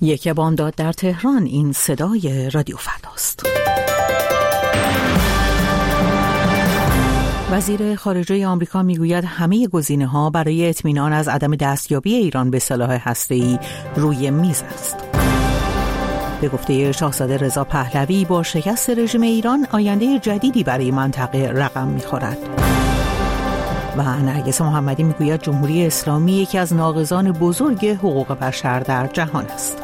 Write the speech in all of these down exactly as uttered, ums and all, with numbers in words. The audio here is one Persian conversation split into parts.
یک بامداد در تهران، این صدای رادیو فرداست. وزیر خارجه آمریکا میگوید همه گزینه‌ها برای اطمینان از عدم دستیابی ایران به سلاح هسته‌ای روی میز است. به گفته شاهزاده رضا پهلوی، با شکست رژیم ایران آینده جدیدی برای منطقه رقم می‌خورد. و نرگس محمدی میگوید جمهوری اسلامی یکی از ناقضان بزرگ حقوق بشر در جهان است.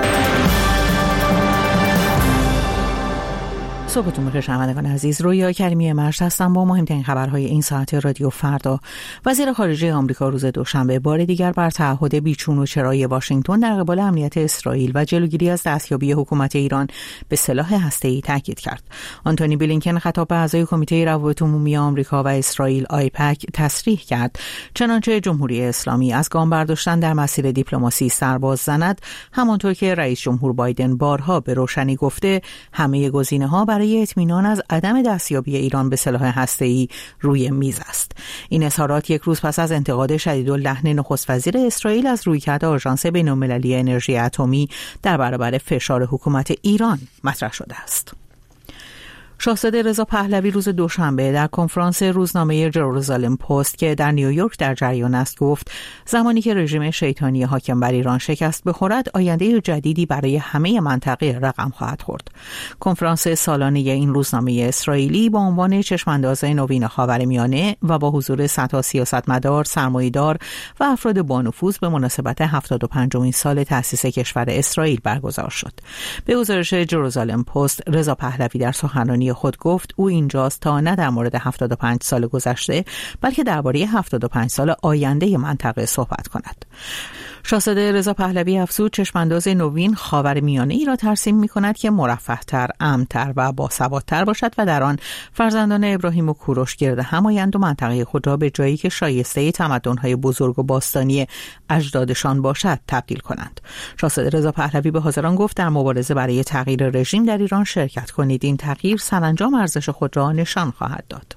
صبحتون بخیر شنوندگان عزیز، رویا کریمی مرشد هستم با مهمترین خبرهای این ساعت رادیو فردا. وزیر خارجه آمریکا روز دوشنبه بار دیگر بر تعهد بیچون و چرای واشنگتن در قبال امنیت اسرائیل و جلوگیری از دستیابی حکومت ایران به سلاح هسته‌ای تاکید کرد. آنتونی بلینکن خطاب به اعضای کمیته روابط عمومی آمریکا و اسرائیل آیپک تصریح کرد چنانچه جمهوری اسلامی از گام برداشتن در مسیر دیپلماسی سرباز زند، همانطور که رئیس جمهور بایدن بارها به روشنی گفته همه گزینه‌ها برای اطمینان از عدم دستیابی ایران به سلاح هسته‌ای روی میز است. این اظهارات یک روز پس از انتقاد شدیداللحن نخست وزیر اسرائیل از رویکرد آژانس بین‌المللی انرژی اتمی در برابر فشار حکومت ایران مطرح شده است. شاهزاده رضا پهلوی روز دوشنبه در کنفرانس روزنامه جروزالم پست که در نیویورک در جریان است گفت زمانی که رژیم شیطانی حاکم بر ایران شکست بخورد، آینده جدیدی برای همه منطقه رقم خواهد خورد. کنفرانس سالانه این روزنامه اسرائیلی با عنوان چشمانداز نوین خاورمیانه و با حضور صدها سیاستمدار، سرمایه‌دار و افراد با نفوذ به مناسبت هفتاد و پنجمین سال تأسیس کشور اسرائیل برگزار شد. به گزارش جروزالم پست، رضا پهلوی در سخنرانی خود گفت او اینجاست تا نه در مورد هفتاد و پنج سال گذشته بلکه درباره هفتاد و پنج سال آینده منطقه صحبت کند. شاهزاده رضا پهلوی افزود چشمانداز نوین خاورمیانه‌ای را ترسیم می‌کند که مرفه‌تر، امن‌تر و باسوادتر باشد و در آن فرزندان ابراهیم و کوروش گرد هم آیند و منطقه خود را به جایی که شایسته تمدن‌های بزرگ و باستانی اجدادشان باشد تبدیل کنند. شاهزاده رضا پهلوی به حاضران گفت در مبارزه برای تغییر رژیم در ایران شرکت کنید. این تغییر سرانجام ارزش خود را نشان خواهد داد.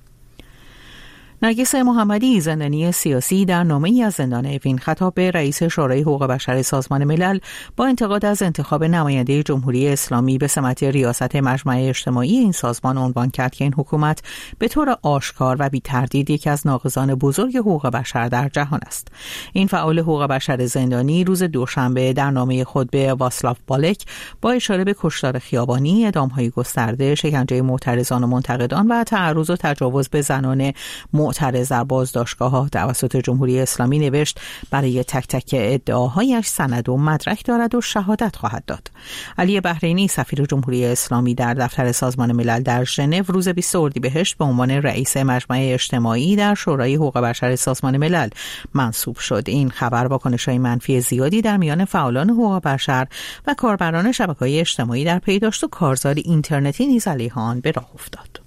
نرگس محمدی، زندانی سیاسی، در نامه‌ای از زندان اوین خطاب به رئیس شورای حقوق بشر سازمان ملل با انتقاد از انتخاب نماینده جمهوری اسلامی به سمت ریاست مجمع اجتماعی این سازمان عنوان کرد که این حکومت به طور آشکار و بی تردید یکی از ناقضان بزرگ حقوق بشر در جهان است. این فعال حقوق بشر زندانی روز دوشنبه در نامه خود به واسلاو بالک با اشاره به کشتار خیابانی، اعدام‌های گسترده، شکنجه معترضان و منتقدان و تعرض و تجاوز به زنان معترض در بازداشتگاه‌ها توسط جمهوری اسلامی نوشت برای تک تک ادعاهایش سند و مدرک دارد و شهادت خواهد داد. علی بحرینی، سفیر جمهوری اسلامی در دفتر سازمان ملل در ژنو، روز بیست اردیبهشت به عنوان رئیس مجمع اجتماعی در شورای حقوق بشر سازمان ملل منصوب شد. این خبر واکنش‌های منفی زیادی در میان فعالان حقوق بشر و کاربران شبکه‌های اجتماعی در پی داشت و کارزار اینترنتی نیز علیه آن به راه افتاد.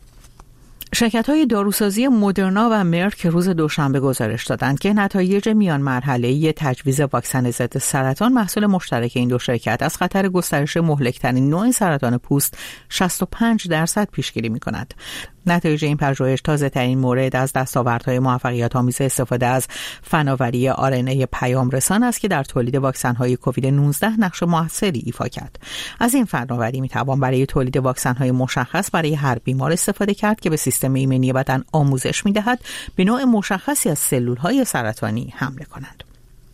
شرکت‌های داروسازی مدرنا و مرک روز دوشنبه گزارش دادند که نتایج میان مرحله‌ای تجویز واکسن ضد سرطان محصول مشترک این دو شرکت از خطر گسترش مهلک‌ترین نوع سرطان پوست شصت و پنج درصد پیشگیری می‌کند. نتایج این پژوهش تازه‌ترین مورد از دستاوردهای موفقیت‌آمیز استفاده از فناوری آر ان ای پیام رسان است که در تولید واکسن‌های کووید نوزده نقش موثری ایفا کرد. از این فناوری می‌توان برای تولید واکسن‌های مشخص برای هر بیمار استفاده کرد که به سیستم ایمنی بدن آموزش می‌دهد به نوع مشخصی از سلول‌های سرطانی حمله کنند.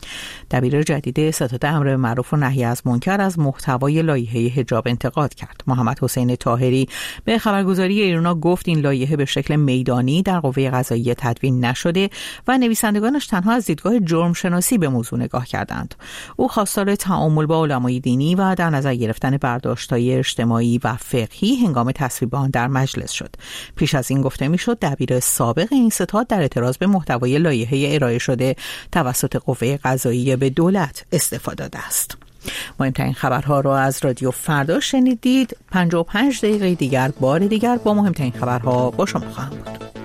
دبیر جدید ستاد امر معروف و نهی از منکر از محتوای لایحه حجاب انتقاد کرد. محمد حسین طاهری به خبرگزاری ایرنا گفت این لایحه به شکل میدانی در قوه قضاییه تدوین نشده و نویسندگانش تنها از دیدگاه جرم شناسی به موضوع نگاه کردند. او خواستار تعامل با علمای دینی و در نظر گرفتن برداشت‌های اجتماعی و فقهی هنگام تصویب آن در مجلس شد. پیش از این گفته می‌شد دبیر سابق این ستاد در اعتراض به محتوای لایحه ارائه شده توسط قوه قضاییه به دولت استفاده داده است. مهمترین خبرها را از رادیو فردا شنیدید. پنجاه و پنج دقیقه دیگر بار دیگر با مهمترین خبرها با شما خواهم بود.